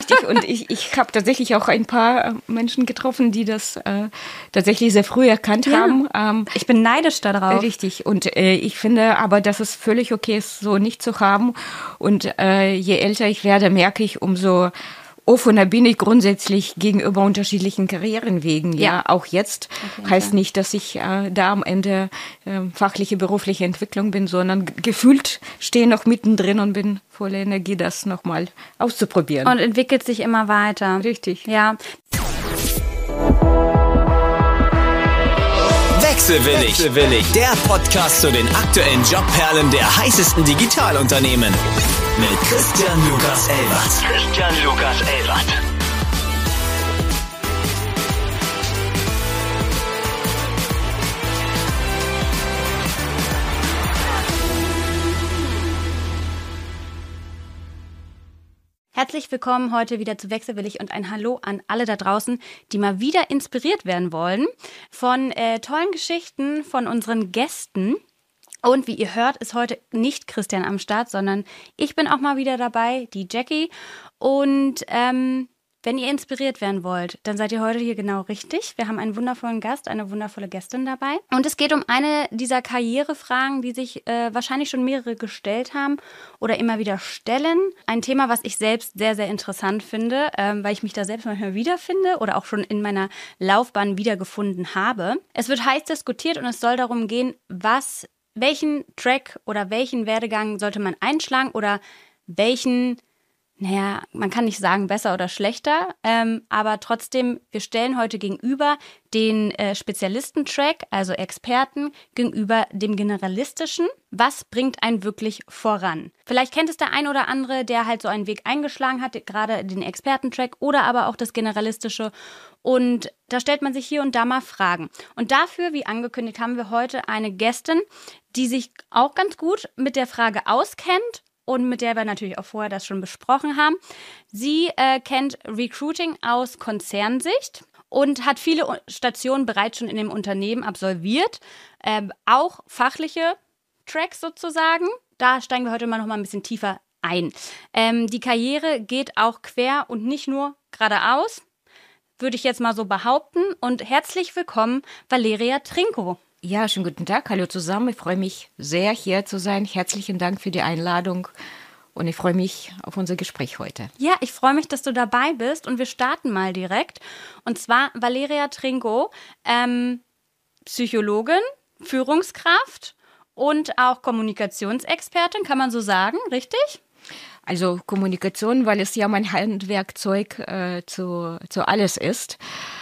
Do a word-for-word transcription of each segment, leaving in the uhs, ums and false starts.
Richtig, und ich, ich habe tatsächlich auch ein paar Menschen getroffen, die das äh, tatsächlich sehr früh erkannt ja. haben. Ähm, ich bin neidisch darauf. Richtig, und äh, ich finde aber, dass es völlig okay ist, so nicht zu haben. Und äh, je älter ich werde, merke ich, umso offener bin ich grundsätzlich gegenüber unterschiedlichen Karrierenwegen. Ja, ja auch jetzt okay, heißt nicht, dass ich äh, da am Ende äh, fachliche, berufliche Entwicklung bin, sondern g- gefühlt stehe noch mittendrin und bin voller Energie, das nochmal auszuprobieren. Und entwickelt sich immer weiter. Richtig. Ja. Wechselwillig. Wechselwillig, der Podcast zu den aktuellen Jobperlen der heißesten Digitalunternehmen. Mit Christian Lukas Elwart. Christian Lukas Elwart. Herzlich willkommen heute wieder zu Wechselwillig und ein Hallo an alle da draußen, die mal wieder inspiriert werden wollen von äh, tollen Geschichten von unseren Gästen. Und wie ihr hört, ist heute nicht Christian am Start, sondern ich bin auch mal wieder dabei, die Jackie. Und ähm, wenn ihr inspiriert werden wollt, dann seid ihr heute hier genau richtig. Wir haben einen wundervollen Gast, eine wundervolle Gästin dabei. Und es geht um eine dieser Karrierefragen, die sich äh, wahrscheinlich schon mehrere gestellt haben oder immer wieder stellen. Ein Thema, was ich selbst sehr, sehr interessant finde, ähm, weil ich mich da selbst manchmal wiederfinde oder auch schon in meiner Laufbahn wiedergefunden habe. Es wird heiß diskutiert und es soll darum gehen, was, welchen Track oder welchen Werdegang sollte man einschlagen oder welchen, naja, man kann nicht sagen besser oder schlechter, ähm, aber trotzdem, wir stellen heute gegenüber den äh, Spezialisten-Track, also Experten, gegenüber dem Generalistischen. Was bringt einen wirklich voran? Vielleicht kennt es der ein oder andere, der halt so einen Weg eingeschlagen hat, gerade den Experten-Track oder aber auch das Generalistische. Und da stellt man sich hier und da mal Fragen. Und dafür, wie angekündigt, haben wir heute eine Gästin, die sich auch ganz gut mit der Frage auskennt und mit der wir natürlich auch vorher das schon besprochen haben. Sie äh, kennt Recruiting aus Konzernsicht und hat viele Stationen bereits schon in dem Unternehmen absolviert, äh, auch fachliche Tracks sozusagen. Da steigen wir heute mal noch mal ein bisschen tiefer ein. Ähm, die Karriere geht auch quer und nicht nur geradeaus, würde ich jetzt mal so behaupten. Und herzlich willkommen, Valeria Trinko. Ja, schönen guten Tag. Hallo zusammen. Ich freue mich sehr, hier zu sein. Herzlichen Dank für die Einladung und ich freue mich auf unser Gespräch heute. Ja, ich freue mich, dass du dabei bist und wir starten mal direkt. Und zwar Valeria Trinko, ähm, Psychologin, Führungskraft und auch Kommunikationsexpertin, kann man so sagen, richtig? Also Kommunikation, weil es ja mein Handwerkzeug äh, zu, zu alles ist.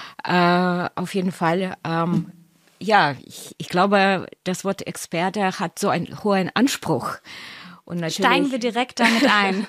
Äh, auf jeden Fall. Ähm, Ja, ich, ich glaube, das Wort Experte hat so einen hohen Anspruch. Und natürlich, steigen wir direkt damit ein.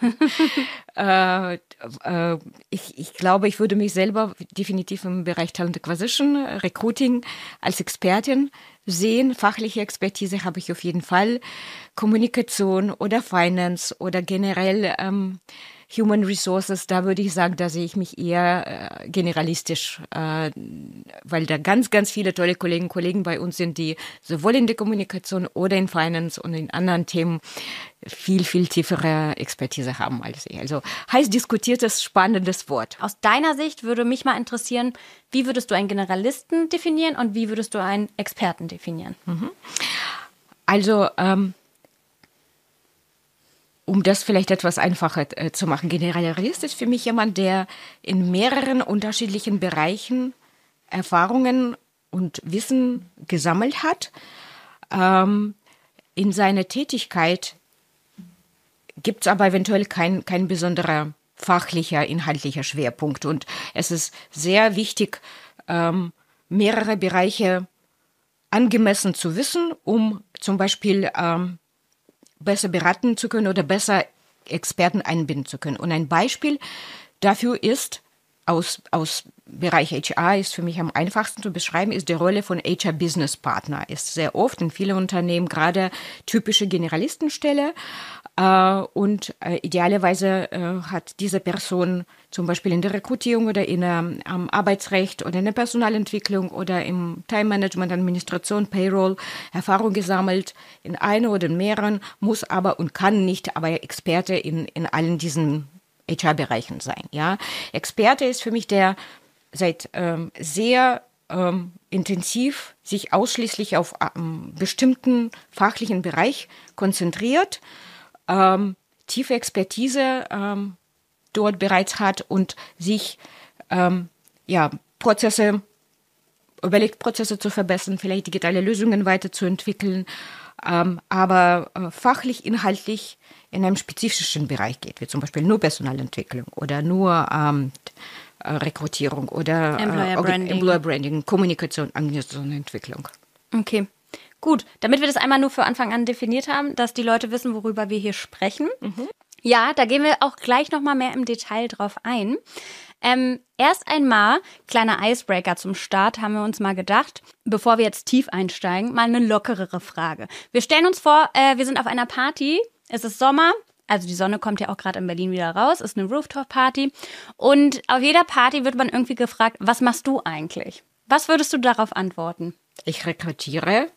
äh, äh, ich, ich glaube, ich würde mich selber definitiv im Bereich Talent Acquisition, Recruiting als Expertin sehen. Fachliche Expertise habe ich auf jeden Fall. Kommunikation oder Finance oder generell ähm, Human Resources, da würde ich sagen, da sehe ich mich eher äh, generalistisch, äh, weil da ganz, ganz viele tolle Kolleginnen und Kollegen bei uns sind, die sowohl in der Kommunikation oder in Finance und in anderen Themen viel, viel tiefere Expertise haben als ich. Also heiß diskutiertes, spannendes Wort. Aus deiner Sicht würde mich mal interessieren, wie würdest du einen Generalisten definieren und wie würdest du einen Experten definieren? Mhm. Also, ähm, um das vielleicht etwas einfacher äh, zu machen. Generalist ist für mich jemand, der in mehreren unterschiedlichen Bereichen Erfahrungen und Wissen gesammelt hat. Ähm, in seiner Tätigkeit gibt es aber eventuell kein, kein besonderer fachlicher, inhaltlicher Schwerpunkt. Und es ist sehr wichtig, ähm, mehrere Bereiche angemessen zu wissen, um zum Beispiel ähm, besser beraten zu können oder besser Experten einbinden zu können. Und ein Beispiel dafür ist, aus, aus Bereich H R ist für mich am einfachsten zu beschreiben, ist die Rolle von H R-Business-Partner. Ist sehr oft in vielen Unternehmen gerade typische Generalistenstelle. Äh, und äh, idealerweise äh, hat diese Person zum Beispiel in der Rekrutierung oder in der ähm, Arbeitsrecht oder in der Personalentwicklung oder im Time-Management, Administration, Payroll Erfahrung gesammelt in einer oder in mehreren, muss aber und kann nicht, aber Experte in, in allen diesen H R-Bereichen sein. Ja, Experte ist für mich der seit ähm, sehr ähm, intensiv sich ausschließlich auf ähm, bestimmten fachlichen Bereich konzentriert, ähm, tiefe Expertise ähm, dort bereits hat und sich ähm, ja Prozesse überlegt, Prozesse zu verbessern, vielleicht digitale Lösungen weiterzuentwickeln, ähm, aber äh, fachlich, inhaltlich in einem spezifischen Bereich geht, wie zum Beispiel nur Personalentwicklung oder nur ähm, äh, Rekrutierung oder Employer äh, Branding. Employer Branding, Kommunikation, Organisationsentwicklung. Okay, gut. Damit wir das einmal nur für Anfang an definiert haben, dass die Leute wissen, worüber wir hier sprechen. Mhm. Ja, da gehen wir auch gleich nochmal mehr im Detail drauf ein. Ähm, erst einmal, kleiner Icebreaker zum Start, haben wir uns mal gedacht, bevor wir jetzt tief einsteigen, mal eine lockerere Frage. Wir stellen uns vor, äh, wir sind auf einer Party, es ist Sommer, also die Sonne kommt ja auch gerade in Berlin wieder raus, ist eine Rooftop-Party und auf jeder Party wird man irgendwie gefragt, was machst du eigentlich? Was würdest du darauf antworten? Ich rekrutiere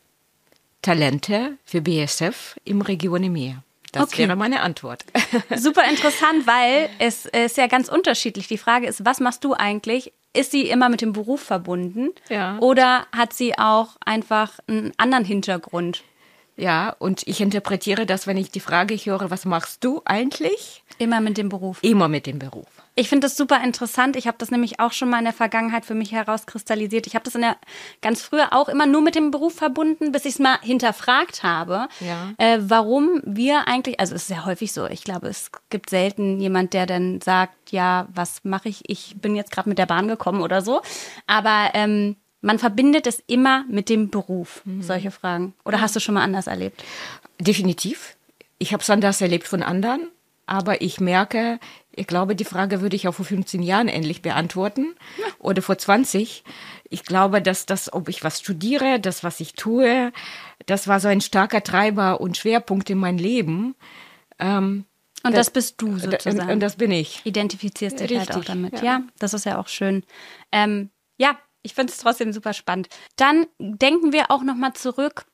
Talente für B S F im Region EMEA. Das Okay. wäre meine Antwort. Super interessant, weil es ist ja ganz unterschiedlich. Die Frage ist, was machst du eigentlich? Ist sie immer mit dem Beruf verbunden? Ja. Oder hat sie auch einfach einen anderen Hintergrund? Ja, und ich interpretiere das, wenn ich die Frage höre, was machst du eigentlich? Immer mit dem Beruf. Immer mit dem Beruf. Ich finde das super interessant. Ich habe das nämlich auch schon mal in der Vergangenheit für mich herauskristallisiert. Ich habe das in der ganz früher auch immer nur mit dem Beruf verbunden, bis ich es mal hinterfragt habe, Ja. äh, warum wir eigentlich, also es ist ja häufig so, ich glaube, es gibt selten jemand, der dann sagt, ja, was mache ich? Ich bin jetzt gerade mit der Bahn gekommen oder so. Aber ähm, man verbindet es immer mit dem Beruf, mhm. solche Fragen. Oder hast du schon mal anders erlebt? Definitiv. Ich habe es anders erlebt von anderen, aber ich merke, ich glaube, die Frage würde ich auch vor fünfzehn Jahren ähnlich beantworten oder vor zwanzig. Ich glaube, dass das, ob ich was studiere, das, was ich tue, das war so ein starker Treiber und Schwerpunkt in meinem Leben. Ähm, Und das, das bist du sozusagen. Und, und das bin ich. Identifizierst dich Richtig, halt auch damit. Ja, ja. das ist ja auch schön. Ähm, ja, ich finde es trotzdem super spannend. Dann denken wir auch nochmal zurück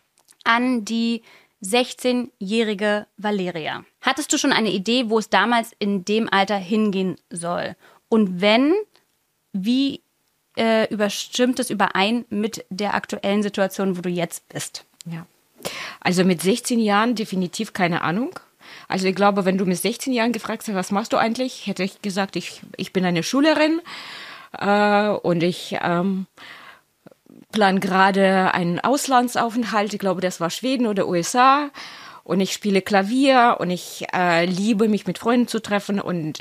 an die sechzehnjährige Valeria. Hattest du schon eine Idee, wo es damals in dem Alter hingehen soll? Und wenn, wie äh, überstimmt es überein mit der aktuellen Situation, wo du jetzt bist? Ja. Also mit sechzehn Jahren definitiv keine Ahnung. Also ich glaube, wenn du mit sechzehn Jahren gefragt hast, was machst du eigentlich, hätte ich gesagt, ich, ich bin eine Schülerin äh, und ich ähm, plan gerade einen Auslandsaufenthalt. Ich glaube, das war Schweden oder U S A. Und ich spiele Klavier und ich äh, liebe, mich mit Freunden zu treffen. Und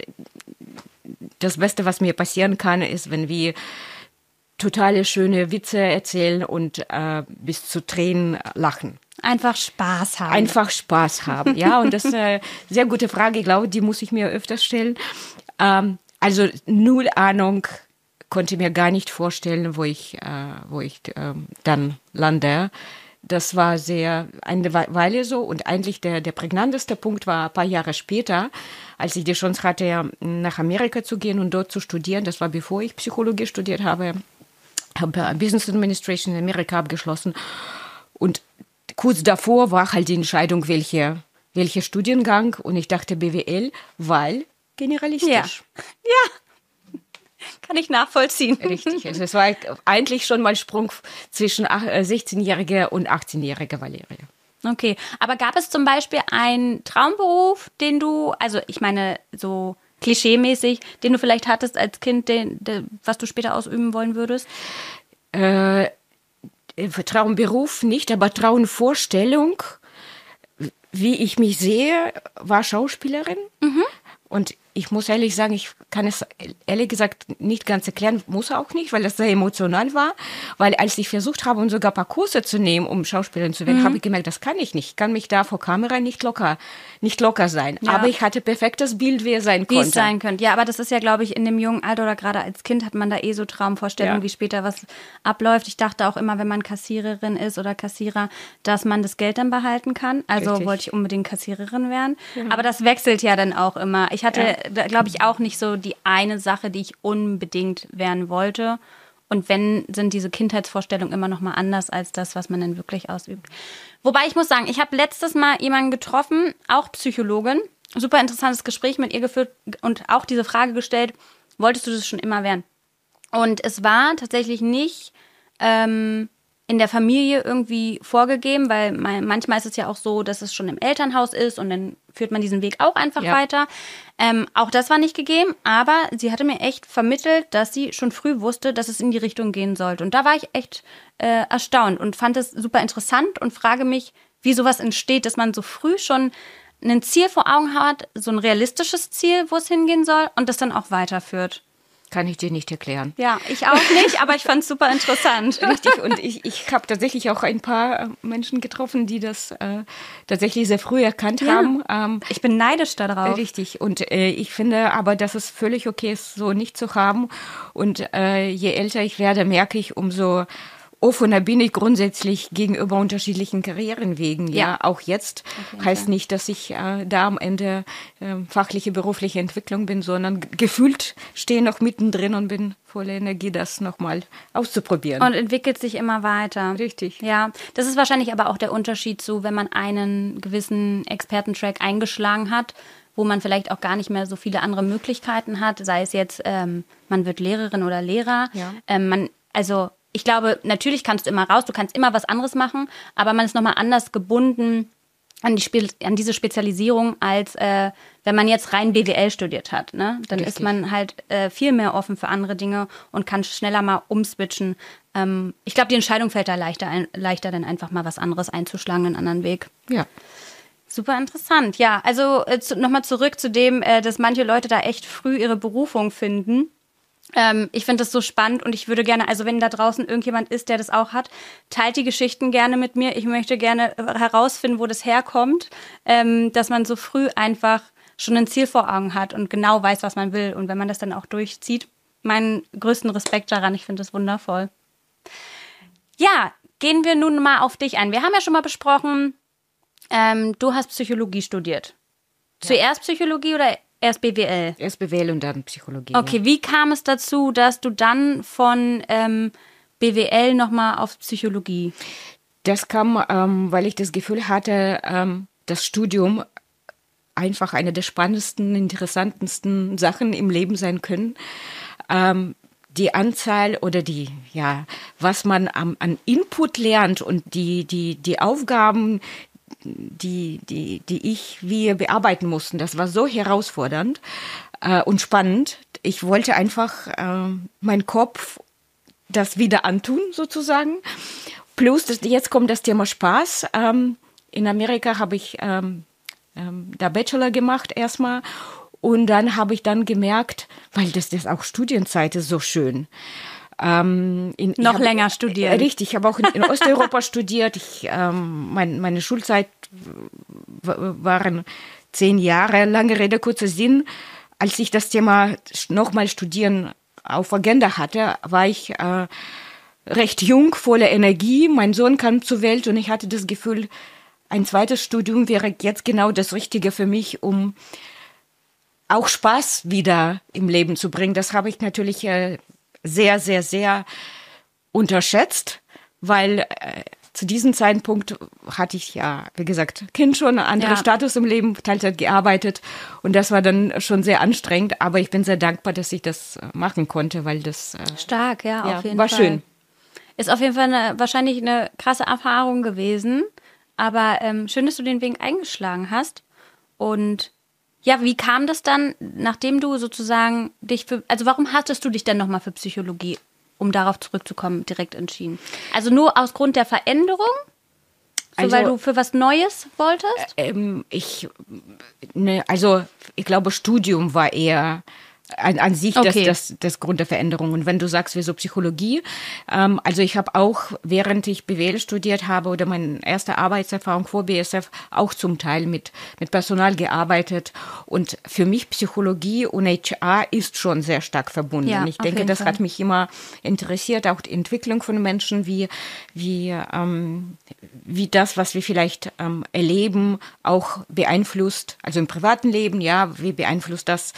das Beste, was mir passieren kann, ist, wenn wir totale schöne Witze erzählen und äh, bis zu Tränen lachen. Einfach Spaß haben. Einfach Spaß haben, ja. Und das ist eine sehr gute Frage. Ich glaube, die muss ich mir öfters stellen. Ähm, also null Ahnung, konnte mir gar nicht vorstellen, wo ich, äh, wo ich äh, dann lande. Das war sehr eine Weile so. Und eigentlich der, der prägnanteste Punkt war ein paar Jahre später, als ich die Chance hatte, nach Amerika zu gehen und dort zu studieren. Das war bevor ich Psychologie studiert habe. Habe Business Administration in Amerika abgeschlossen. Und kurz davor war halt die Entscheidung, welche, welcher Studiengang. Und ich dachte B W L, weil generalistisch. Ja. Ja. Kann ich nachvollziehen. Richtig. Also es war eigentlich schon mal Sprung zwischen sechzehnjähriger und achtzehnjähriger Valeria. Okay, aber gab es zum Beispiel einen Traumberuf, den du, also ich meine so klischeemäßig, den du vielleicht hattest als Kind, den, den, was du später ausüben wollen würdest? Äh, Traumberuf nicht, aber Traumvorstellung, wie ich mich sehe, war Schauspielerin. Mhm. Und ich muss ehrlich sagen, ich kann es ehrlich gesagt nicht ganz erklären, muss auch nicht, weil das sehr emotional war. Weil als ich versucht habe, um sogar ein paar Kurse zu nehmen, um Schauspielerin zu werden, mhm. habe ich gemerkt, das kann ich nicht. Ich kann mich da vor Kamera nicht locker, nicht locker sein. Ja. Aber ich hatte perfektes Bild, wie es sein wie konnte. Wie es sein könnte. Ja, aber das ist ja, glaube ich, in dem jungen Alter oder gerade als Kind hat man da eh so Traumvorstellungen, ja. wie später was abläuft. Ich dachte auch immer, wenn man Kassiererin ist oder Kassierer, dass man das Geld dann behalten kann. Also Richtig. wollte ich unbedingt Kassiererin werden. Ja. Aber das wechselt ja dann auch immer. Ich hatte, ja. glaube ich, auch nicht so die eine Sache, die ich unbedingt werden wollte. Und wenn, sind diese Kindheitsvorstellungen immer noch mal anders als das, was man dann wirklich ausübt. Wobei ich muss sagen, ich habe letztes Mal jemanden getroffen, auch Psychologin. super interessantes Gespräch mit ihr geführt und auch diese Frage gestellt, wolltest du das schon immer werden? Und es war tatsächlich nicht ähm, in der Familie irgendwie vorgegeben, weil man, manchmal ist es ja auch so, dass es schon im Elternhaus ist und dann führt man diesen Weg auch einfach ja. weiter. Ähm, auch das war nicht gegeben, aber sie hatte mir echt vermittelt, dass sie schon früh wusste, dass es in die Richtung gehen sollte. Und da war ich echt äh, erstaunt und fand es super interessant und frage mich, wie sowas entsteht, dass man so früh schon ein Ziel vor Augen hat, so ein realistisches Ziel, wo es hingehen soll und das dann auch weiterführt. Kann ich dir nicht erklären. Ja, ich auch nicht, aber ich fand es super interessant. Richtig, und ich, ich habe tatsächlich auch ein paar Menschen getroffen, die das äh, tatsächlich sehr früh erkannt ja. haben. Ähm, ich bin neidisch darauf. Richtig, und äh, ich finde aber, dass es völlig okay ist, so nicht zu haben. Und äh, je älter ich werde, merke ich, umso offener bin ich grundsätzlich gegenüber unterschiedlichen Karrierenwegen. Ja, ja auch jetzt okay, heißt nicht, dass ich äh, da am Ende äh, fachliche, berufliche Entwicklung bin, sondern g- gefühlt stehe noch mittendrin und bin voller Energie, das nochmal auszuprobieren. Und entwickelt sich immer weiter. Richtig. Ja, das ist wahrscheinlich aber auch der Unterschied zu, wenn man einen gewissen Expertentrack eingeschlagen hat, wo man vielleicht auch gar nicht mehr so viele andere Möglichkeiten hat, sei es jetzt, ähm, man wird Lehrerin oder Lehrer. Ja. Ähm, man, also ich glaube, natürlich kannst du immer raus, du kannst immer was anderes machen, aber man ist nochmal anders gebunden an, die Spe- an diese Spezialisierung, als äh, wenn man jetzt rein B W L studiert hat. Ne? Dann Richtig. Ist man halt äh, viel mehr offen für andere Dinge und kann schneller mal umswitchen. Ähm, ich glaube, die Entscheidung fällt da leichter, ein, leichter, dann einfach mal was anderes einzuschlagen, einen anderen Weg. Ja. Super interessant. Ja, also äh, zu, nochmal zurück zu dem, äh, dass manche Leute da echt früh ihre Berufung finden. Ähm, ich finde das so spannend und ich würde gerne, also wenn da draußen irgendjemand ist, der das auch hat, teilt die Geschichten gerne mit mir. Ich möchte gerne herausfinden, wo das herkommt, ähm, dass man so früh einfach schon ein Ziel vor Augen hat und genau weiß, was man will. Und wenn man das dann auch durchzieht, meinen größten Respekt daran. Ich finde das wundervoll. Ja, gehen wir nun mal auf dich ein. Wir haben ja schon mal besprochen, ähm, du hast Psychologie studiert. Ja. Zuerst Psychologie oder erst B W L? Erst B W L und dann Psychologie. Okay, ja. Wie kam es dazu, dass du dann von ähm, B W L nochmal auf Psychologie? Das kam, ähm, weil ich das Gefühl hatte, ähm, das Studium einfach eine der spannendsten, interessantesten Sachen im Leben sein können. Ähm, die Anzahl oder die, ja, was man am, an Input lernt und die, die, die Aufgaben, die, die, die ich, wir bearbeiten mussten, das war so herausfordernd äh, und spannend. Ich wollte einfach äh, meinen Kopf das wieder antun, sozusagen. Plus, das, jetzt kommt das Thema Spaß. Ähm, in Amerika habe ich ähm, ähm, da Bachelor gemacht erstmal. Und dann habe ich dann gemerkt, weil das, das auch Studienzeit ist so schön. Ähm, in, Noch hab, länger studieren. Äh, richtig, ich habe auch in, in Osteuropa studiert. Ich, ähm, mein, meine Schulzeit w- waren zehn Jahre, lange Rede, kurzer Sinn. Als ich das Thema nochmal Studieren auf Agenda hatte, war ich äh, recht jung, voller Energie. Mein Sohn kam zur Welt und ich hatte das Gefühl, ein zweites Studium wäre jetzt genau das Richtige für mich, um auch Spaß wieder im Leben zu bringen. Das habe ich natürlich äh, sehr, sehr, sehr unterschätzt, weil äh, zu diesem Zeitpunkt hatte ich ja, wie gesagt, Kind schon, einen anderen ja. Status im Leben, Teilzeit gearbeitet und das war dann schon sehr anstrengend, aber ich bin sehr dankbar, dass ich das machen konnte, weil das äh, stark, ja, ja, auf jeden war Fall. schön. Ist auf jeden Fall eine, wahrscheinlich eine krasse Erfahrung gewesen, aber ähm, schön, dass du den Weg eingeschlagen hast. Und ja, wie kam das dann, nachdem du sozusagen dich für, also warum hattest du dich denn nochmal für Psychologie, um darauf zurückzukommen, direkt entschieden? Also nur aus Grund der Veränderung? So, also, weil du für was Neues wolltest? Ähm, ich, ne, also ich glaube, Studium war eher an, an sich okay. das, das, das Grund der Veränderung. Und wenn du sagst, wieso Psychologie, ähm, also ich habe auch, während ich B W L studiert habe oder meine erste Arbeitserfahrung vor B A S F, auch zum Teil mit, mit Personal gearbeitet. Und für mich Psychologie und H R ist schon sehr stark verbunden. Ja, ich denke, das Fall. hat mich immer interessiert, auch die Entwicklung von Menschen, wie, wie, ähm, wie das, was wir vielleicht ähm, erleben, auch beeinflusst, also im privaten Leben, ja, wie beeinflusst das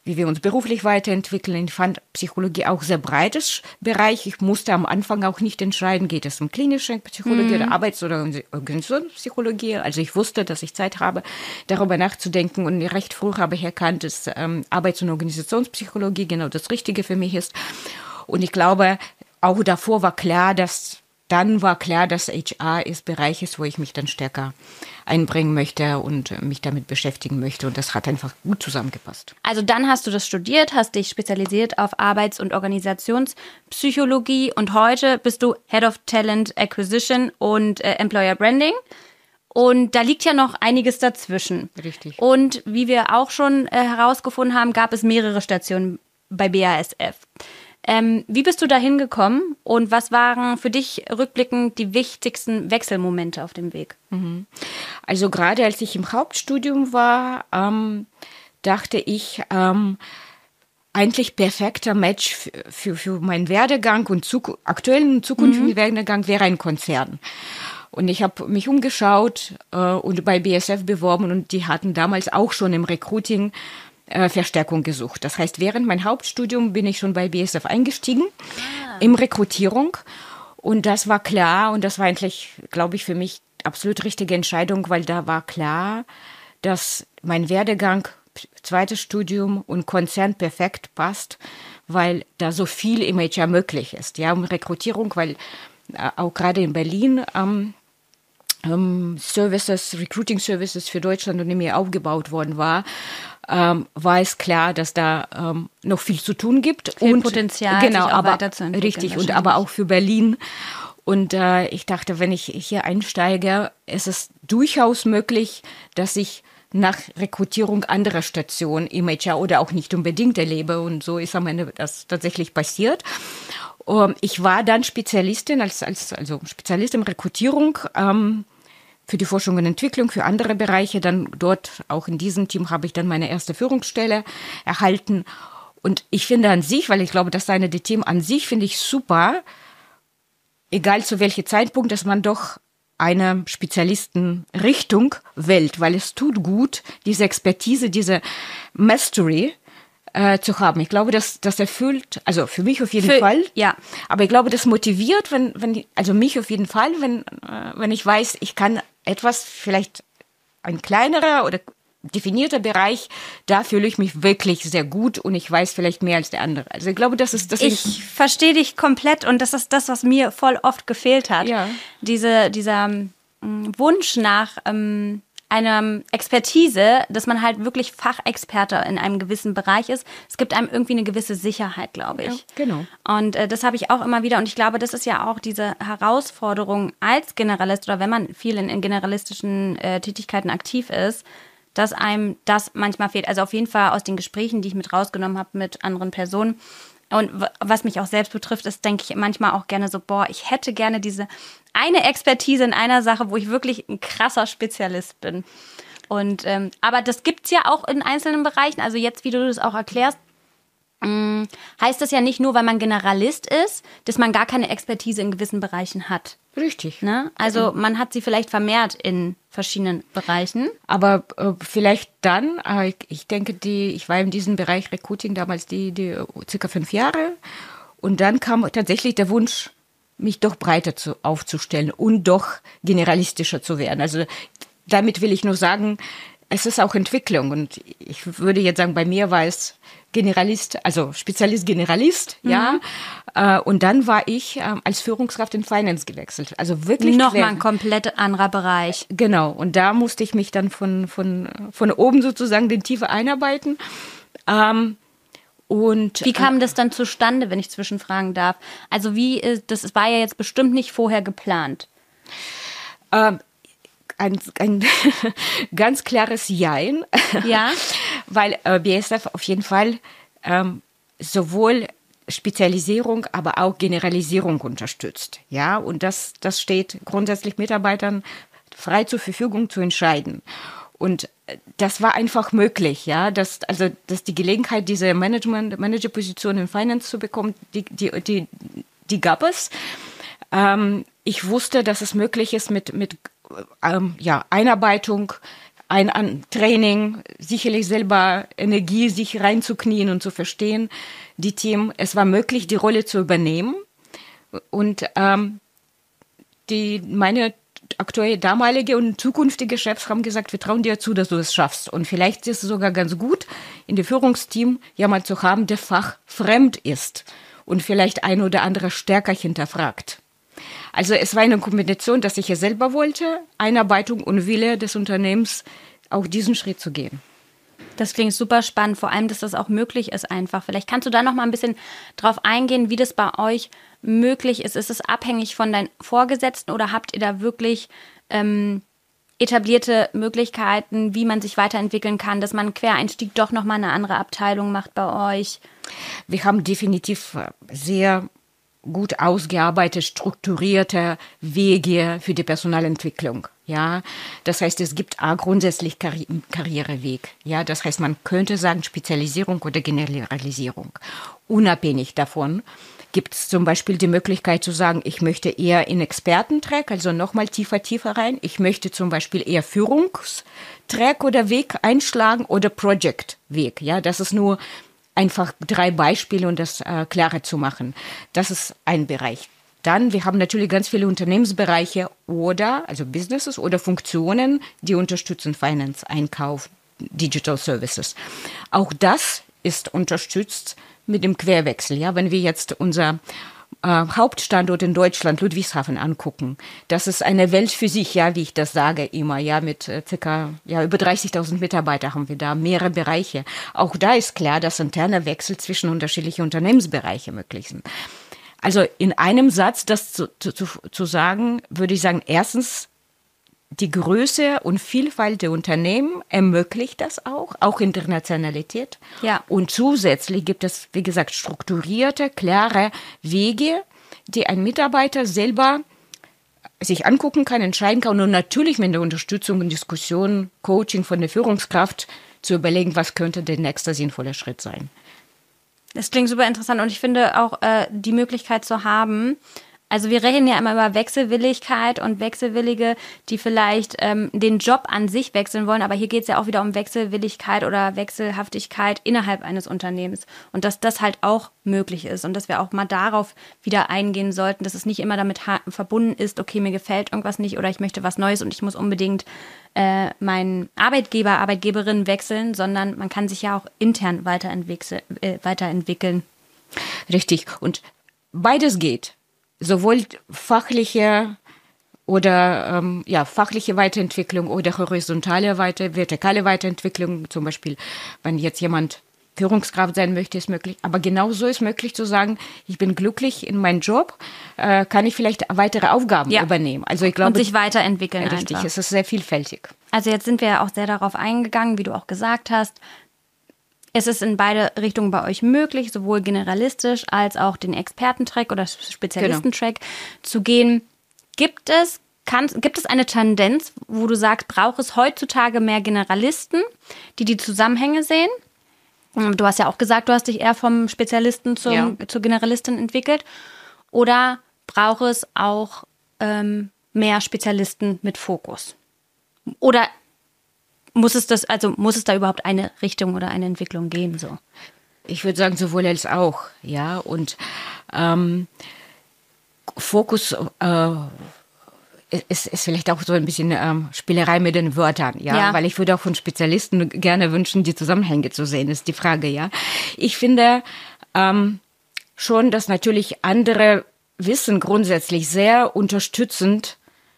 wie wir uns beruflich weiterentwickeln. Ich fand Psychologie auch sehr breites Bereich. Ich musste am Anfang auch nicht entscheiden, geht es um klinische Psychologie mhm. oder Arbeits- oder Organisationspsychologie. Also ich wusste, dass ich Zeit habe, darüber nachzudenken, und recht früh habe ich erkannt, dass ähm, Arbeits- und Organisationspsychologie genau das Richtige für mich ist. Und ich glaube, auch davor war klar, dass dann war klar, dass H R ist Bereich ist, wo ich mich dann stärker einbringen möchte und mich damit beschäftigen möchte. Und das hat einfach gut zusammengepasst. Also dann hast du das studiert, hast dich spezialisiert auf Arbeits- und Organisationspsychologie und heute bist du Head of Talent Acquisition und äh, Employer Branding. Und da liegt ja noch einiges dazwischen. Richtig. Und wie wir auch schon äh, herausgefunden haben, gab es mehrere Stationen bei B A S F. Ähm, wie bist du da hingekommen und was waren für dich rückblickend die wichtigsten Wechselmomente auf dem Weg? Also gerade als ich im Hauptstudium war, ähm, dachte ich, ähm, eigentlich perfekter Match für, für, für meinen Werdegang und Zuk- aktuellen und zukünftigen mhm. Werdegang wäre ein Konzern. Und ich habe mich umgeschaut äh, und bei B A S F beworben, und die hatten damals auch schon im Recruiting Verstärkung gesucht. Das heißt, während mein Hauptstudium bin ich schon bei B A S F eingestiegen, ah. in Rekrutierung. Und das war klar, und das war eigentlich, glaube ich, für mich absolut richtige Entscheidung, weil da war klar, dass mein Werdegang, zweites Studium und Konzern perfekt passt, weil da so viel im H R möglich ist. Ja, um Rekrutierung, weil äh, auch gerade in Berlin ähm, ähm, Services, Recruiting Services für Deutschland und E M E A aufgebaut worden war, Ähm, war es klar, dass da ähm, noch viel zu tun gibt. Viel und Potenzial, genau, sich auch aber, weiterzuentwickeln. Richtig, und aber auch für Berlin. Und äh, ich dachte, wenn ich hier einsteige, ist es durchaus möglich, dass ich nach Rekrutierung anderer Stationen im H R oder auch nicht unbedingt erlebe. Und so ist am Ende das tatsächlich passiert. Um, ich war dann Spezialistin, als, als also Spezialistin in Rekrutierung, ähm, für die Forschung und Entwicklung, für andere Bereiche. Dann dort, auch in diesem Team, habe ich dann meine erste Führungsstelle erhalten. Und ich finde an sich, weil ich glaube, das eine die Team an sich finde ich super, egal zu welchem Zeitpunkt, dass man doch eine Spezialistenrichtung wählt, weil es tut gut, diese Expertise, diese Mastery äh, zu haben. Ich glaube, das, das erfüllt, also für mich auf jeden für, Fall. Ja. Aber ich glaube, das motiviert, wenn, wenn, also mich auf jeden Fall, wenn, äh, wenn ich weiß, ich kann etwas, vielleicht ein kleinerer oder definierter Bereich, da fühle ich mich wirklich sehr gut und ich weiß vielleicht mehr als der andere. Also ich glaube, das ist das. Ich, ich verstehe dich komplett und das ist das, was mir voll oft gefehlt hat. Ja. Diese, dieser ähm, Wunsch nach ähm, einer Expertise, dass man halt wirklich Fachexperte in einem gewissen Bereich ist. Es gibt einem irgendwie eine gewisse Sicherheit, glaube ich. Ja, genau. Und äh, das habe ich auch immer wieder. Und ich glaube, das ist ja auch diese Herausforderung als Generalist oder wenn man viel in, in generalistischen äh, Tätigkeiten aktiv ist, dass einem das manchmal fehlt. Also auf jeden Fall aus den Gesprächen, die ich mit rausgenommen habe mit anderen Personen. Und w- was mich auch selbst betrifft, ist, denke ich manchmal auch gerne so, boah, ich hätte gerne diese eine Expertise in einer Sache, wo ich wirklich ein krasser Spezialist bin. Und ähm, aber das gibt's ja auch in einzelnen Bereichen. Also jetzt, wie du das auch erklärst, mh, heißt das ja nicht nur, weil man Generalist ist, dass man gar keine Expertise in gewissen Bereichen hat. Richtig. Ne? Also man hat sie vielleicht vermehrt in verschiedenen Bereichen. Aber äh, vielleicht dann, äh, ich denke, die, ich war in diesem Bereich Recruiting damals die, die uh, circa fünf Jahre. Und dann kam tatsächlich der Wunsch, mich doch breiter zu, aufzustellen und doch generalistischer zu werden. Also damit will ich nur sagen, es ist auch Entwicklung. Und ich würde jetzt sagen, bei mir war es Generalist, also Spezialist, Generalist, mhm. ja. Äh, und dann war ich äh, als Führungskraft in Finance gewechselt. Also wirklich nochmal ein komplett anderer Bereich. Genau. Und da musste ich mich dann von, von, von oben sozusagen den Tiefe einarbeiten. Ähm, Und, wie kam das dann zustande, wenn ich zwischenfragen darf? Also wie ist, das war ja jetzt bestimmt nicht vorher geplant. Äh, ein, ein ganz klares Jein. Ja. Weil äh, B A S F auf jeden Fall ähm, sowohl Spezialisierung, aber auch Generalisierung unterstützt. Ja, und das, das steht grundsätzlich Mitarbeitern frei zur Verfügung zu entscheiden. Und das war einfach möglich, ja, dass, also, dass die Gelegenheit, diese Management, Managerposition in Finance zu bekommen, die, die, die, die gab es. Ähm, ich wusste, dass es möglich ist mit, mit ähm, ja, Einarbeitung ein, ein Training, sicherlich selber Energie, sich reinzuknien und zu verstehen, die Themen. Es war möglich, die Rolle zu übernehmen. Und ähm, die, meine aktuelle, damalige und zukünftige Chefs haben gesagt, wir trauen dir zu, dass du es schaffst. Und vielleicht ist es sogar ganz gut, in dem Führungsteam jemand zu haben, der fachfremd ist und vielleicht ein oder andere stärker hinterfragt. Also es war eine Kombination, dass ich es selber wollte, Einarbeitung und Wille des Unternehmens, auch diesen Schritt zu gehen. Das klingt super spannend, vor allem, dass das auch möglich ist einfach. Vielleicht kannst du da noch mal ein bisschen drauf eingehen, wie das bei euch möglich ist. Ist es abhängig von deinen Vorgesetzten oder habt ihr da wirklich ähm, etablierte Möglichkeiten, wie man sich weiterentwickeln kann, dass man einen Quereinstieg doch noch mal eine andere Abteilung macht bei euch? Wir haben definitiv sehr gut ausgearbeitete, strukturierte Wege für die Personalentwicklung. Ja, das heißt, es gibt A, grundsätzlich Karri- Karriereweg. Ja, das heißt, man könnte sagen Spezialisierung oder Generalisierung. Unabhängig davon gibt es zum Beispiel die Möglichkeit zu sagen, ich möchte eher in Expertentrack, also nochmal tiefer, tiefer rein. Ich möchte zum Beispiel eher Führungstrack oder Weg einschlagen oder Project-Weg. Ja, das ist nur einfach drei Beispiele, um das äh, klarer zu machen. Das ist ein Bereich. Dann, wir haben natürlich ganz viele Unternehmensbereiche oder, also Businesses oder Funktionen, die unterstützen Finance, Einkauf, Digital Services. Auch das ist unterstützt mit dem Querwechsel. Ja, wenn wir jetzt unser äh, Hauptstandort in Deutschland, Ludwigshafen, angucken, das ist eine Welt für sich, ja, wie ich das sage immer, ja, mit äh, circa, ja, über dreißigtausend Mitarbeiter haben wir da, mehrere Bereiche. Auch da ist klar, dass interne Wechsel zwischen unterschiedlichen Unternehmensbereichen möglich sind. Also in einem Satz das zu, zu, zu sagen, würde ich sagen, erstens, die Größe und Vielfalt der Unternehmen ermöglicht das auch, auch Internationalität. Ja. Und zusätzlich gibt es, wie gesagt, strukturierte, klare Wege, die ein Mitarbeiter selber sich angucken kann, entscheiden kann und natürlich mit der Unterstützung und Diskussion, Coaching von der Führungskraft zu überlegen, was könnte der nächste sinnvolle Schritt sein. Das klingt super interessant und ich finde auch äh, die Möglichkeit zu haben, also wir reden ja immer über Wechselwilligkeit und Wechselwillige, die vielleicht ähm, den Job an sich wechseln wollen, aber hier geht es ja auch wieder um Wechselwilligkeit oder Wechselhaftigkeit innerhalb eines Unternehmens und dass das halt auch möglich ist und dass wir auch mal darauf wieder eingehen sollten, dass es nicht immer damit ha- verbunden ist, okay, mir gefällt irgendwas nicht oder ich möchte was Neues und ich muss unbedingt äh, meinen Arbeitgeber, Arbeitgeberin wechseln, sondern man kann sich ja auch intern weiterentwickeln. Äh, weiterentwickeln. Richtig. Und beides geht. Sowohl fachliche oder ähm, ja fachliche Weiterentwicklung oder horizontale Weiter, vertikale Weiterentwicklung, zum Beispiel, wenn jetzt jemand Führungskraft sein möchte, ist möglich. Aber genauso ist möglich zu sagen, ich bin glücklich in meinem Job, äh, kann ich vielleicht weitere Aufgaben ja. übernehmen. Also ich glaube, und sich weiterentwickeln. Richtig, einfach. Es ist sehr vielfältig. Also jetzt sind wir ja auch sehr darauf eingegangen, wie du auch gesagt hast. Es ist in beide Richtungen bei euch möglich, sowohl generalistisch als auch den Expertentrack oder Spezialistentrack genau. zu gehen. Gibt es, kann, gibt es eine Tendenz, wo du sagst, braucht es heutzutage mehr Generalisten, die die Zusammenhänge sehen? Du hast ja auch gesagt, du hast dich eher vom Spezialisten zum, ja. zur Generalistin entwickelt. Oder braucht es auch ähm, mehr Spezialisten mit Fokus? Oder Muss es das, also muss es da überhaupt eine Richtung oder eine Entwicklung geben? So? Ich würde sagen, sowohl als auch, ja. Und ähm, Fokus äh, ist, ist vielleicht auch so ein bisschen ähm, Spielerei mit den Wörtern, ja? ja, weil ich würde auch von Spezialisten gerne wünschen, die Zusammenhänge zu sehen, ist die Frage, ja. Ich finde ähm, schon, dass natürlich andere Wissen grundsätzlich sehr unterstützend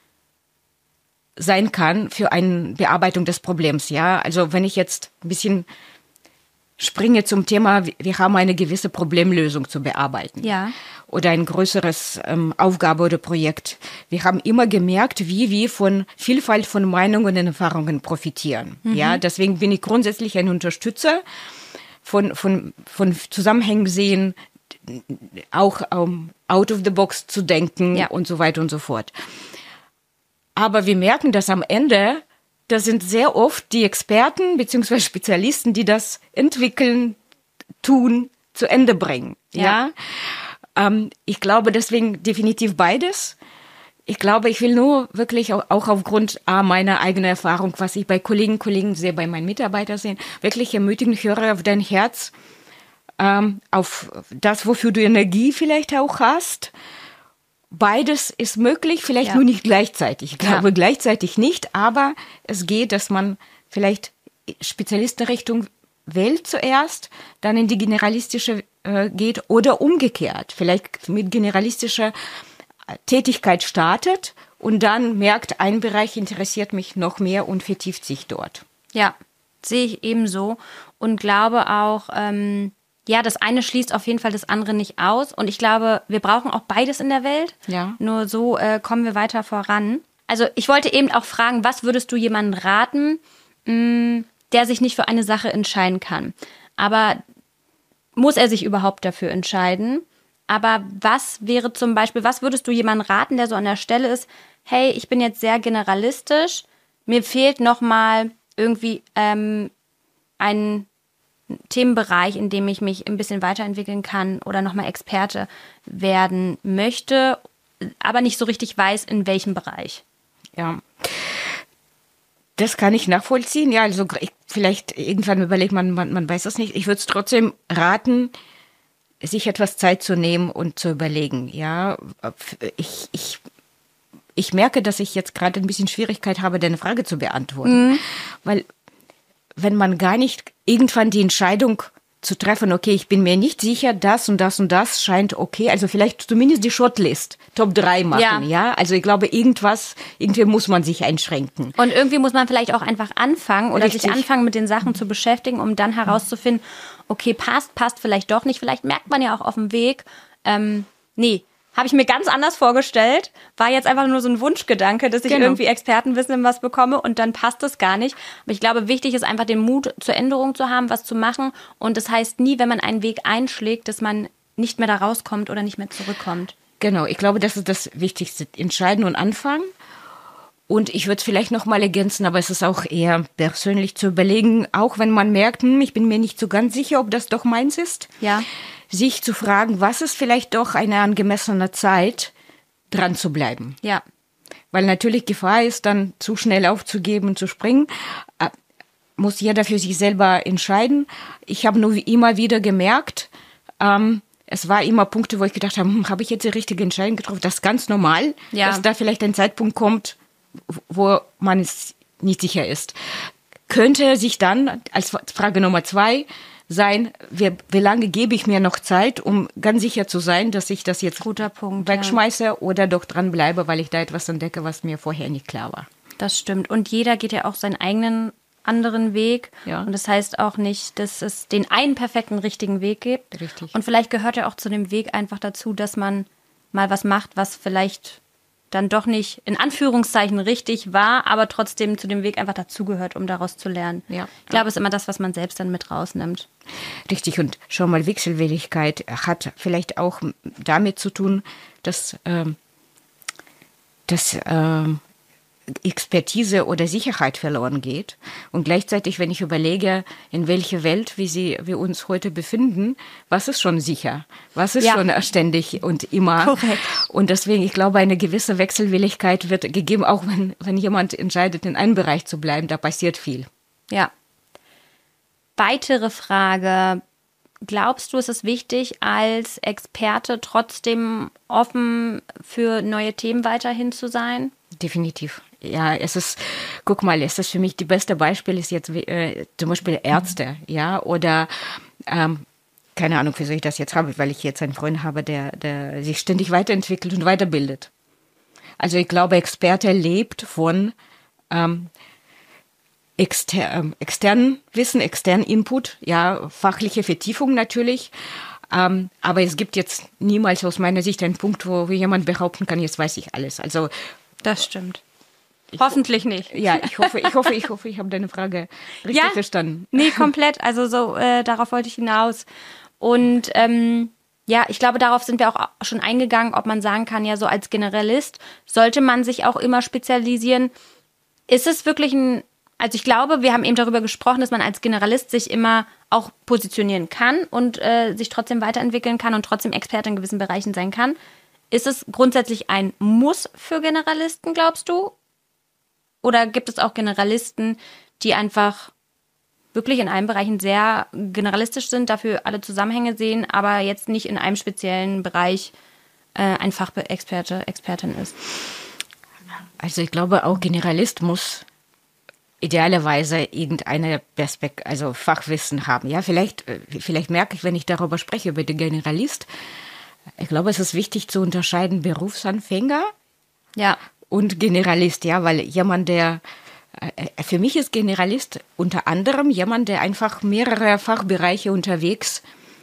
sein kann für eine Bearbeitung des Problems, ja. Also wenn ich jetzt ein bisschen springe zum Thema, wir haben eine gewisse Problemlösung zu bearbeiten. Ja. Oder ein größeres ähm, Aufgabe oder Projekt. Wir haben immer gemerkt, wie wir von Vielfalt von Meinungen und Erfahrungen profitieren. Mhm. Ja, deswegen bin ich grundsätzlich ein Unterstützer von, von, von Zusammenhängen sehen, auch um, out of the box zu denken ja. und so weiter und so fort. Aber wir merken, dass am Ende, das sind sehr oft die Experten bzw. Spezialisten, die das entwickeln, tun, zu Ende bringen. Ja, ja? Ähm, ich glaube deswegen definitiv beides. Ich glaube, ich will nur wirklich auch, auch aufgrund A, meiner eigenen Erfahrung, was ich bei Kollegen, Kollegen sehe, bei meinen Mitarbeitern sehe, wirklich ermutigen, höre auf dein Herz, ähm, auf das, wofür du Energie vielleicht auch hast. Beides ist möglich, vielleicht Ja. nur nicht gleichzeitig. Ich glaube Ja. gleichzeitig nicht, aber es geht, dass man vielleicht Spezialistenrichtung wählt zuerst, dann in die generalistische äh, geht oder umgekehrt. Vielleicht mit generalistischer Tätigkeit startet und dann merkt, ein Bereich interessiert mich noch mehr und vertieft sich dort. Ja, sehe ich ebenso und glaube auch, ähm, ja, das eine schließt auf jeden Fall das andere nicht aus. Und ich glaube, wir brauchen auch beides in der Welt. Ja. Nur so äh, kommen wir weiter voran. Also ich wollte eben auch fragen, was würdest du jemandem raten, mh, der sich nicht für eine Sache entscheiden kann? Aber muss er sich überhaupt dafür entscheiden? Aber was wäre zum Beispiel, was würdest du jemandem raten, der so an der Stelle ist, hey, ich bin jetzt sehr generalistisch, mir fehlt nochmal irgendwie ähm, ein Themenbereich, in dem ich mich ein bisschen weiterentwickeln kann oder nochmal Experte werden möchte, aber nicht so richtig weiß, in welchem Bereich. Ja, das kann ich nachvollziehen. Ja, also ich, vielleicht irgendwann überlegt man, man, man weiß es nicht. Ich würde es trotzdem raten, sich etwas Zeit zu nehmen und zu überlegen. Ja, ich, ich, ich merke, dass ich jetzt gerade ein bisschen Schwierigkeit habe, deine Frage zu beantworten, mhm. weil wenn man gar nicht irgendwann die Entscheidung zu treffen, okay, ich bin mir nicht sicher, das und das und das scheint okay, also vielleicht zumindest die Shortlist, Top drei machen, ja. ja? Also ich glaube, irgendwas, irgendwie muss man sich einschränken. Und irgendwie muss man vielleicht auch einfach anfangen oder Richtig. sich anfangen, mit den Sachen zu beschäftigen, um dann herauszufinden, okay, passt, passt vielleicht doch nicht, vielleicht merkt man ja auch auf dem Weg, ähm, nee, habe ich mir ganz anders vorgestellt, war jetzt einfach nur so ein Wunschgedanke, dass ich genau. irgendwie Expertenwissen in was bekomme und dann passt es gar nicht. Aber ich glaube, wichtig ist einfach den Mut zur Änderung zu haben, was zu machen. Und das heißt nie, wenn man einen Weg einschlägt, dass man nicht mehr da rauskommt oder nicht mehr zurückkommt. Genau, ich glaube, das ist das Wichtigste. Entscheiden und anfangen. Und ich würde es vielleicht noch mal ergänzen, aber es ist auch eher persönlich zu überlegen, auch wenn man merkt, hm, ich bin mir nicht so ganz sicher, ob das doch meins ist. Ja. Sich zu fragen, was ist vielleicht doch eine angemessene Zeit, dran zu bleiben. Ja. Weil natürlich Gefahr ist, dann zu schnell aufzugeben und zu springen. Äh, muss jeder für sich selber entscheiden. Ich habe nur immer wieder gemerkt, ähm, es war immer Punkte, wo ich gedacht habe, hm, habe ich jetzt die richtige Entscheidung getroffen? Das ist ganz normal, ja. dass da vielleicht ein Zeitpunkt kommt, wo man es nicht sicher ist. Könnte sich dann, als Frage Nummer zwei, sein, wie, wie lange gebe ich mir noch Zeit, um ganz sicher zu sein, dass ich das jetzt Guter Punkt, wegschmeiße ja. oder doch dran bleibe, weil ich da etwas entdecke, was mir vorher nicht klar war. Das stimmt. Und jeder geht ja auch seinen eigenen anderen Weg. Ja. Und das heißt auch nicht, dass es den einen perfekten richtigen Weg gibt. Richtig. Und vielleicht gehört ja auch zu dem Weg einfach dazu, dass man mal was macht, was vielleicht dann doch nicht in Anführungszeichen richtig war, aber trotzdem zu dem Weg einfach dazugehört, um daraus zu lernen. Ja. Ich glaube, es ist immer das, was man selbst dann mit rausnimmt. Richtig, und schau mal, Wechselwilligkeit hat vielleicht auch damit zu tun, dass, ähm, dass ähm, Expertise oder Sicherheit verloren geht. Und gleichzeitig, wenn ich überlege, in welche Welt wir, sie, wir uns heute befinden, was ist schon sicher? Was ist ja. schon ständig und immer? Korrekt. Und deswegen, ich glaube, eine gewisse Wechselwilligkeit wird gegeben, auch wenn, wenn jemand entscheidet, in einem Bereich zu bleiben, da passiert viel. Ja. Weitere Frage. Glaubst du, es ist wichtig, als Experte trotzdem offen für neue Themen weiterhin zu sein? Definitiv. Ja, es ist, guck mal, es ist für mich die beste Beispiel ist jetzt äh, zum Beispiel Ärzte, ja, oder ähm, keine Ahnung, wieso ich das jetzt habe, weil ich jetzt einen Freund habe, der, der sich ständig weiterentwickelt und weiterbildet. Also ich glaube, Experte lebt von ähm, exter ähm, externen Wissen, externen Input, ja, fachliche Vertiefung natürlich. Ähm, aber es gibt jetzt niemals aus meiner Sicht einen Punkt, wo, wo jemand behaupten kann, jetzt weiß ich alles. Also das stimmt. Ich Hoffentlich nicht. Ja, ich hoffe, ich hoffe, ich hoffe, ich habe deine Frage richtig ja, verstanden. Nee, komplett. Also so äh, darauf wollte ich hinaus. Und ähm, ja, ich glaube, darauf sind wir auch schon eingegangen, ob man sagen kann, ja, so als Generalist sollte man sich auch immer spezialisieren. Ist es wirklich ein, also ich glaube, wir haben eben darüber gesprochen, dass man als Generalist sich immer auch positionieren kann und äh, sich trotzdem weiterentwickeln kann und trotzdem Experte in gewissen Bereichen sein kann. Ist es grundsätzlich ein Muss für Generalisten, glaubst du? Oder gibt es auch Generalisten, die einfach wirklich in allen Bereichen sehr generalistisch sind, dafür alle Zusammenhänge sehen, aber jetzt nicht in einem speziellen Bereich äh, ein Fachexperte, Expertin ist? Also ich glaube, auch Generalist muss idealerweise irgendeine Perspekt- also Fachwissen haben. Ja, vielleicht, vielleicht merke ich, wenn ich darüber spreche, über den Generalist, ich glaube, es ist wichtig zu unterscheiden Berufsanfänger ja. und Generalist, ja, weil jemand, der, für mich ist Generalist unter anderem jemand, der einfach mehrere Fachbereiche unterwegs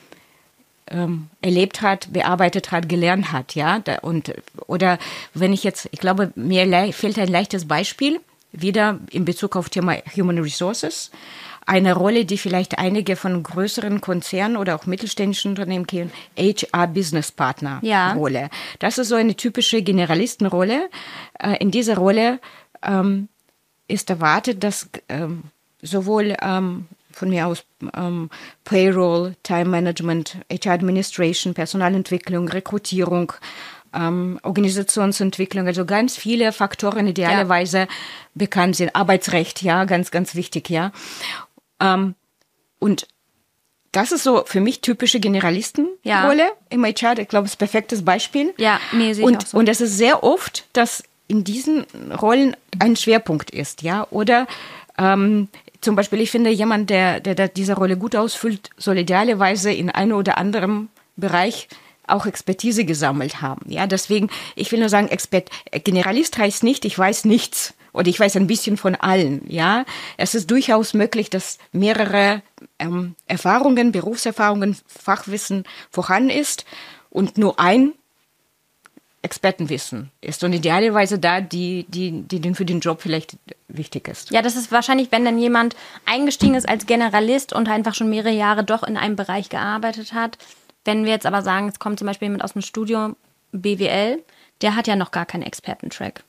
ähm, erlebt hat, bearbeitet hat, gelernt hat, ja, und, oder wenn ich jetzt, ich glaube, mir le- fehlt ein leichtes Beispiel, wieder in Bezug auf Thema Human Resources, eine Rolle, die vielleicht einige von größeren Konzernen oder auch mittelständischen Unternehmen kennen, H R-Business-Partner-Rolle. Ja. Das ist so eine typische Generalistenrolle. In dieser Rolle ähm, ist erwartet, dass ähm, sowohl ähm, von mir aus ähm, Payroll, Time Management, H R Administration, Personalentwicklung, Rekrutierung, ähm, Organisationsentwicklung, also ganz viele Faktoren idealerweise ja. bekannt sind. Arbeitsrecht, ja, ganz, ganz wichtig, ja. Ähm, und das ist so für mich typische Generalistenrolle ja. im H R. Ich glaube, das ist ein perfektes Beispiel. Ja, nee, sehe ich und, auch so. Und es ist sehr oft, dass in diesen Rollen ein Schwerpunkt ist, ja, oder ähm, zum Beispiel, ich finde, jemand, der, der, der diese Rolle gut ausfüllt, soll idealerweise in einem oder anderen Bereich auch Expertise gesammelt haben. Ja, deswegen, ich will nur sagen, Expert, Generalist heißt nicht, ich weiß nichts oder ich weiß ein bisschen von allen. Ja, es ist durchaus möglich, dass mehrere ähm, Erfahrungen, Berufserfahrungen, Fachwissen vorhanden ist und nur ein Expertenwissen ist und idealerweise da, die, die, die für den Job vielleicht wichtig ist. Ja, das ist wahrscheinlich, wenn dann jemand eingestiegen ist als Generalist und einfach schon mehrere Jahre doch in einem Bereich gearbeitet hat. Wenn wir jetzt aber sagen, es kommt zum Beispiel jemand aus dem Studium B W L, der hat ja noch gar keinen Expertentrack.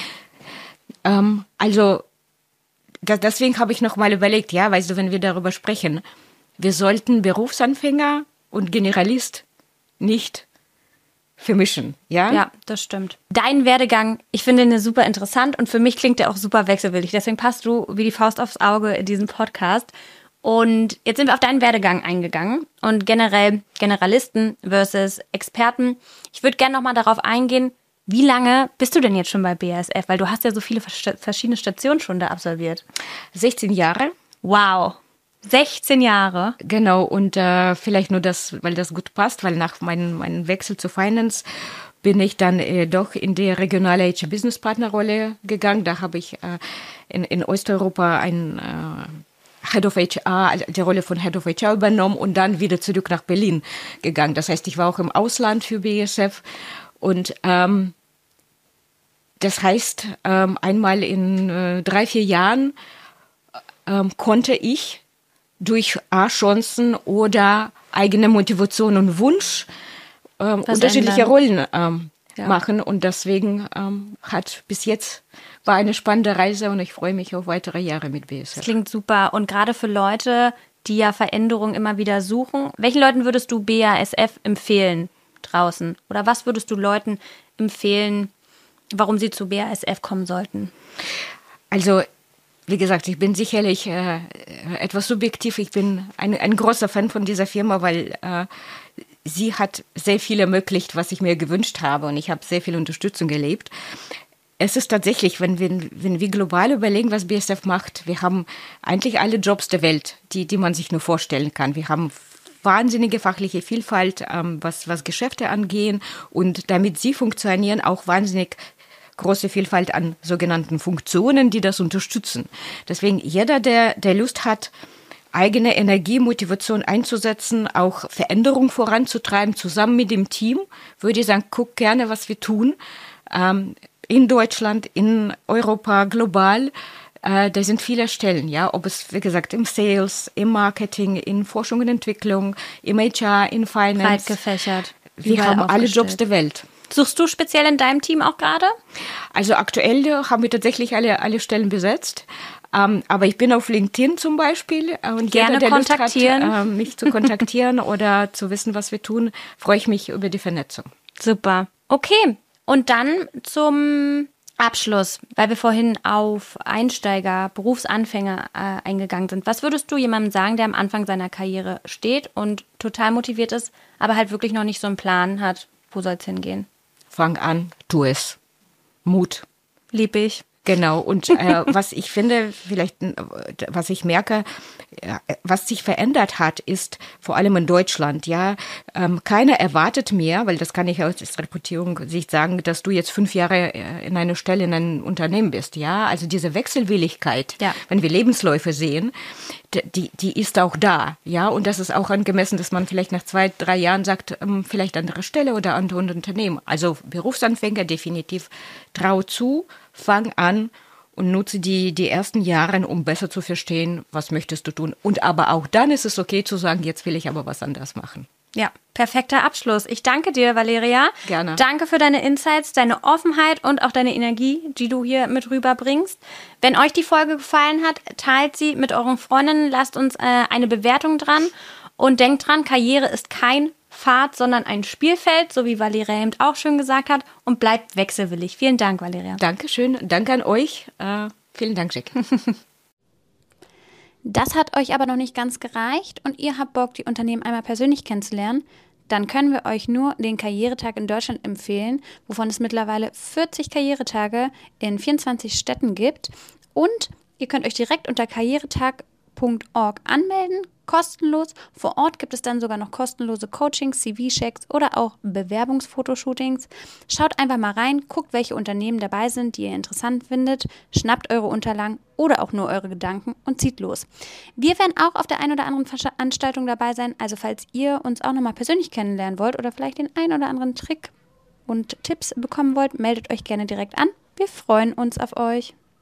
Ähm, also das, deswegen habe ich noch mal überlegt, ja, weißt du, wenn wir darüber sprechen, wir sollten Berufsanfänger und Generalist nicht vermischen, ja? Ja, das stimmt. Dein Werdegang, ich finde ihn super interessant und für mich klingt der auch super wechselwillig. Deswegen passt du wie die Faust aufs Auge in diesen Podcast. Und jetzt sind wir auf deinen Werdegang eingegangen und generell Generalisten versus Experten. Ich würde gerne nochmal darauf eingehen, wie lange bist du denn jetzt schon bei B A S F? Weil du hast ja so viele verschiedene Stationen schon da absolviert. sechzehn Jahre. Wow. sechzehn Jahre. Genau, und äh, vielleicht nur das, weil das gut passt, weil nach meinem, meinem Wechsel zu Finance bin ich dann äh, doch in die regionale H R-Business-Partner-Rolle gegangen. Da habe ich äh, in, in Osteuropa ein äh, Head of H R, also die Rolle von Head of H R übernommen und dann wieder zurück nach Berlin gegangen. Das heißt, ich war auch im Ausland für B A S F und ähm, das heißt, ähm, einmal in äh, drei, vier Jahren ähm, konnte ich durch A-Chancen oder eigene Motivation und Wunsch ähm, unterschiedliche ändern. Rollen ähm, ja. machen. Und deswegen ähm, hat bis jetzt war eine spannende Reise und ich freue mich auf weitere Jahre mit B A S F. Das klingt super. Und gerade für Leute, die ja Veränderungen immer wieder suchen, welchen Leuten würdest du B A S F empfehlen draußen? Oder was würdest du Leuten empfehlen, warum sie zu B A S F kommen sollten? Also wie gesagt, ich bin sicherlich äh, etwas subjektiv. Ich bin ein, ein großer Fan von dieser Firma, weil äh, sie hat sehr viel ermöglicht, was ich mir gewünscht habe. Und ich habe sehr viel Unterstützung erlebt. Es ist tatsächlich, wenn wir, wenn wir global überlegen, was B A S F macht, wir haben eigentlich alle Jobs der Welt, die, die man sich nur vorstellen kann. Wir haben wahnsinnige fachliche Vielfalt, ähm, was, was Geschäfte angehen. Und damit sie funktionieren, auch wahnsinnig große Vielfalt an sogenannten Funktionen, die das unterstützen. Deswegen jeder, der, der Lust hat, eigene Energie, Motivation einzusetzen, auch Veränderung voranzutreiben, zusammen mit dem Team, würde ich sagen, guck gerne, was wir tun. Ähm, in Deutschland, in Europa, global. Äh, da sind viele Stellen, ja, ob es, wie gesagt, im Sales, im Marketing, in Forschung und Entwicklung, im H R, in Finance. Breit gefächert. Wir haben alle Jobs der Welt. Suchst du speziell in deinem Team auch gerade? Also aktuell haben wir tatsächlich alle, alle Stellen besetzt. Ähm, aber ich bin auf LinkedIn zum Beispiel. Und Gerne jeder, der kontaktieren. Lust hat, äh, mich zu kontaktieren oder zu wissen, was wir tun, freue ich mich über die Vernetzung. Super. Okay, und dann zum Abschluss, weil wir vorhin auf Einsteiger, Berufsanfänger äh, eingegangen sind. Was würdest du jemandem sagen, der am Anfang seiner Karriere steht und total motiviert ist, aber halt wirklich noch nicht so einen Plan hat, wo soll es hingehen? Fang an, tu es. Mut. Lieb ich. Genau, und äh, was ich finde, vielleicht, äh, was ich merke, äh, was sich verändert hat, ist vor allem in Deutschland, ja, ähm, keiner erwartet mehr, weil das kann ich aus der Rekrutierungssicht sagen, dass du jetzt fünf Jahre in einer Stelle in einem Unternehmen bist, ja, also diese Wechselwilligkeit, ja. wenn wir Lebensläufe sehen, die, die ist auch da, ja, und das ist auch angemessen, dass man vielleicht nach zwei, drei Jahren sagt, ähm, vielleicht andere Stelle oder andere Unternehmen. Also Berufsanfänger definitiv trau zu, fang an und nutze die, die ersten Jahre, um besser zu verstehen, was möchtest du tun. Und aber auch dann ist es okay zu sagen, jetzt will ich aber was anderes machen. Ja, perfekter Abschluss. Ich danke dir, Valeria. Gerne. Danke für deine Insights, deine Offenheit und auch deine Energie, die du hier mit rüberbringst. Wenn euch die Folge gefallen hat, teilt sie mit euren Freundinnen, lasst uns äh, eine Bewertung dran und denkt dran, Karriere ist kein Pfad, sondern ein Spielfeld, so wie Valeria eben auch schön gesagt hat, und bleibt wechselwillig. Vielen Dank, Valeria. Dankeschön. Danke an euch. Äh, vielen Dank, Jack. Das hat euch aber noch nicht ganz gereicht und ihr habt Bock, die Unternehmen einmal persönlich kennenzulernen, dann können wir euch nur den Karrieretag in Deutschland empfehlen, wovon es mittlerweile vierzig Karrieretage in vierundzwanzig Städten gibt. Und ihr könnt euch direkt unter karrieretag punkt org anmelden, kostenlos. Vor Ort gibt es dann sogar noch kostenlose Coachings, C V-Checks oder auch Bewerbungsfotoshootings. Schaut einfach mal rein, guckt, welche Unternehmen dabei sind, die ihr interessant findet, schnappt eure Unterlagen oder auch nur eure Gedanken und zieht los. Wir werden auch auf der einen oder anderen Veranstaltung dabei sein, also falls ihr uns auch nochmal persönlich kennenlernen wollt oder vielleicht den einen oder anderen Trick und Tipps bekommen wollt, meldet euch gerne direkt an. Wir freuen uns auf euch.